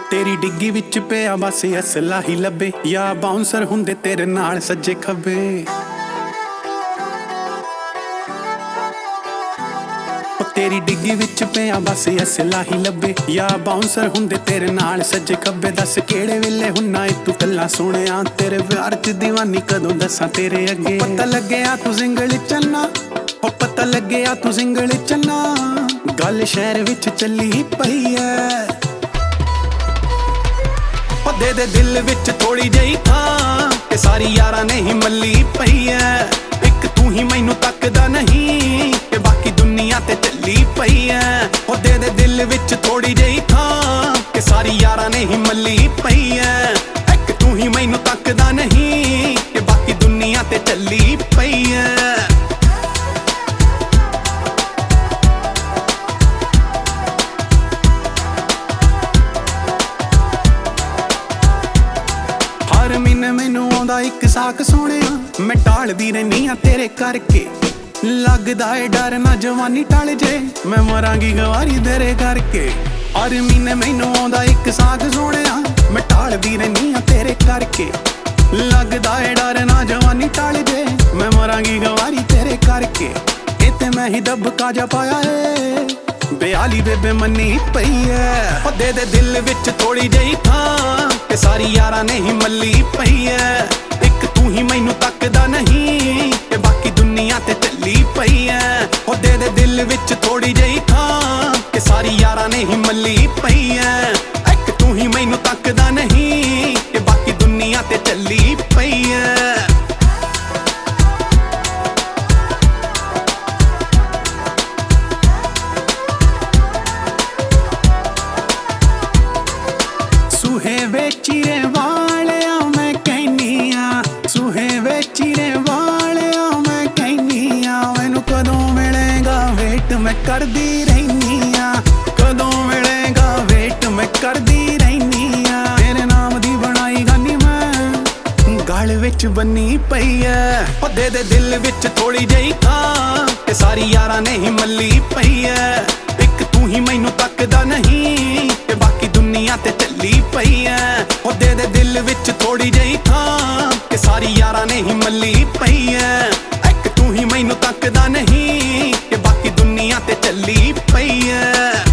ਤੇਰੀ ਡਿੱਗੀ ਵਿੱਚ ਪਿਆ ਬਸ ਅਸਲਾ ਹੀ ਲੱਭੇ ਜਾਂ ਬਾਉਂਸਰ ਹੁੰਦੇ ਤੇਰੇ ਨਾਲ ਸੱਜੇ ਖੱਬੇ। ਤੇਰੀ ਡਿੱਗੀ ਵਿੱਚ ਪਿਆ ਬਸ ਅਸਲਾ ਹੀ ਲੱਭੇ ਜਾਂ ਬਾਉਂਸਰ ਹੁੰਦੇ ਤੇਰੇ ਨਾਲ ਸੱਜੇ ਖੱਬੇ। ਦੱਸ ਕਿਹੜੇ ਵੇਲੇ ਹੁੰਨਾ ਏ ਤੂੰ ਕੱਲਾ ਸੋਹਣਿਆ, ਤੇਰੇ ਪਿਆਰ 'ਚ ਦੀਵਾਨੀ ਕਦੋਂ ਦੱਸਾਂ ਤੇਰੇ ਅੱਗੇ। ਪਤਾ ਲੱਗਿਆ ਤੂੰ ਸਿੰਗਲ ਚੰਨਾ, ਉਹ ਪਤਾ ਲੱਗਿਆ ਤੂੰ ਸਿੰਗਲ ਚੰਨਾ, ਗੱਲ ਸ਼ਹਿਰ ਵਿੱਚ ਚੱਲੀ ਪਈ ਐ। ਦੇ ਦੇ ਦਿਲ ਵਿੱਚ ਥੋੜੀ ਜਿਹੀ ਥਾਂ ਤੇ ਸਾਰੀ ਯਾਰਾਂ ਨੇ ਹੀ ਮੱਲੀ ਪਈ ਐ। ਇੱਕ ਤੂੰ ਹੀ ਮੈਨੂੰ ਤੱਕਦਾ ਨਹੀਂ ਤੇ ਬਾਕੀ ਦੁਨੀਆ ਤੇ ਚੱਲੀ ਪਈ ਐ। ਉਹ ਦੇ ਦੇ ਦਿਲ ਵਿੱਚ ਥੋੜੀ ਜਿਹੀ ਥਾਂ ਤੇ ਸਾਰੀ ਯਾਰਾਂ ਨੇ ਹੀ ਮੱਲੀ ਪਈ ਐ। ਇੱਕ ਤੂੰ ਹੀ ਮੈਨੂੰ ਤੱਕਦਾ ਨਹੀਂ ਤੇ ਬਾਕੀ ਦੁਨੀਆ ਤੇ ਚੱਲੀ ਪਈ ਐ। ਹਰ ਮਹੀਨੇ ਮੈਨੂੰ ਆਉਂਦਾ ਇੱਕ ਸਾਕ ਸੋਹਣਿਆ, ਮੈਂ ਟਾਲਦੀ ਰਹਿਨੀ ਆ ਤੇਰੇ ਕਰਕੇ। ਲੱਗਦਾ ਏ ਡਰ ਨਾ ਜਵਾਨੀ ਟਲ ਜੇ, ਮੈਂ ਮਰਾਂਗੀ ਗਵਾਰੀ ਤੇਰੇ ਕਰਕੇ। ਹਰ ਮਹੀਨੇ ਮੈਨੂੰ ਆਉਂਦਾ ਇੱਕ ਸਾਕ ਸੋਹਣਿਆ, ਮੈਂ ਟਾਲਦੀ ਰਹਿਨੀ ਆ ਤੇਰੇ ਕਰਕੇ। ਲੱਗਦਾ ਏ ਡਰ ਨਾ ਜਵਾਨੀ ਟਲ ਜੇ, ਮੈਂ ਮਰਾਂਗੀ ਗਵਾਰੀ ਤੇਰੇ ਕਰਕੇ। ਇਹ ਤੇ ਮੈਂ ਹੀ ਦਬਕਾ ਜਾ ਪਾਇਆ ਏ, ਬਿਆਲੀ ਬੇਬੇ ਮੰਨੀ ਪਈ ਐ। ਉਹ ਦੇ ਦੇ ਦਿਲ ਵਿੱਚ ਥੋੜੀ ਜਿਹੀ ਥਾਂ ਤੇ ਸਾਰੀ ਯਾਰਾਂ ਨੇ ਹੀ ਮੱਲੀ ਪਈ ਐ। ਇੱਕ ਤੂੰ ਹੀ ਮੈਨੂੰ ਤੱਕਦਾ ਨਹੀਂ ਤੇ ਬਾਕੀ ਦੁਨੀਆ ਤੇ ਚੱਲੀ ਪਈ ਐ। ਉਹ ਦੇ ਦੇ ਦਿਲ ਵਿੱਚ ਥੋੜੀ ਜਿਹੀ ਥਾਂ ਤੇ ਸਾਰੀ ਯਾਰਾਂ ਨੇ ਹੀ ਮੱਲੀ ਪਈ ਐ। ਇੱਕ ਤੂੰ ਹੀ ਮੈਨੂੰ ਤੱਕਦਾ ਨਹੀਂ ਤੇ ਬਾਕੀ ਦੁਨੀਆ ਤੇ ਚੱਲੀ ਪਈ ਐ। ਸੂਹੇ ਵੇ ਚਿਰੇ ਵਾਲਿਆ ਮੈਂ ਕਹਿਨੀ ਆ, ਸੂਹੇ ਵੇ ਚਿਰੇ ਵਾਲਿਆ ਮੈਂ ਕਹਿਨੀ ਆ। ਮੈਨੂੰ ਕਦੋਂ ਮਿਲੇਗਾ ਵੇਟ ਮੈਂ ਕਰਦੀ ਰਹਿਨੀ ਆ, ਕਦੋਂ ਮਿਲੇਗਾ ਵੇਟ ਮੈਂ ਕਰਦੀ ਰਹਿਨੀ ਆ। ਤੇਰੇ ਨਾਮ ਦੀ ਬਣਾਈ ਗਾਨੀ ਮੈਂ ਗਲ ਵਿੱਚ ਬੰਨੀ ਪਈ ਐ। ਉਹ ਦੇ ਦੇ ਦਿਲ ਵਿੱਚ ਥੋੜੀ ਜਿਹੀ ਥਾਂ ਤੇ ਸਾਰੀ ਯਾਰਾਂ ਨੇ ਹੀ ਮੱਲੀ ਪਈ ਐ। ਇੱਕ ਤੂੰ ਹੀ ਮੈਨੂੰ ਤੱਕਦਾ ਨਹੀਂ ਤੇ ਬਾਕੀ ਦੁਨੀਆ ਤੇ ਚੱਲੀ ਪਈ ਐ। ਉਹ ਦੇ ਦੇ ਦਿਲ ਵਿੱਚ ਥੋੜੀ ਜਿਹੀ ਥਾਂ ਤੇ ਸਾਰੀ ਯਾਰਾਂ ਨੇ ਹੀ ਮੱਲੀ ਪਈ ਐ। ਇੱਕ ਤੂੰ ਹੀ ਮੈਨੂੰ ਤੱਕਦਾ ਨਹੀਂ ਤੇ ਬਾਕੀ ਦੁਨੀਆ ਤੇ ਚੱਲੀ ਪਈ ਐ।